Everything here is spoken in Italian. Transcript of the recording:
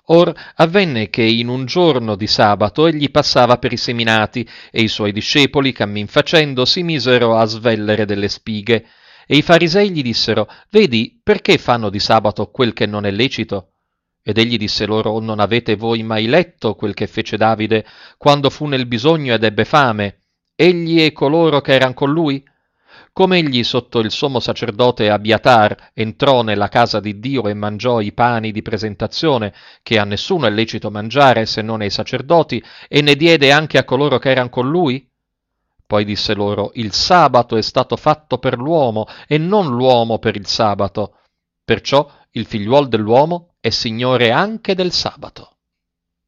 Or avvenne che in un giorno di sabato egli passava per i seminati, e i suoi discepoli, cammin facendo, si misero a svellere delle spighe. E i farisei gli dissero: Vedi, perché fanno di sabato quel che non è lecito? Ed egli disse loro: Non avete voi mai letto quel che fece Davide quando fu nel bisogno ed ebbe fame, egli e coloro che eran con lui? Come egli sotto il sommo sacerdote Abiatar entrò nella casa di Dio e mangiò i pani di presentazione, che a nessuno è lecito mangiare se non ai sacerdoti, e ne diede anche a coloro che eran con lui? Poi disse loro: Il sabato è stato fatto per l'uomo, e non l'uomo per il sabato. Perciò il figliuol dell'uomo è Signore anche del sabato.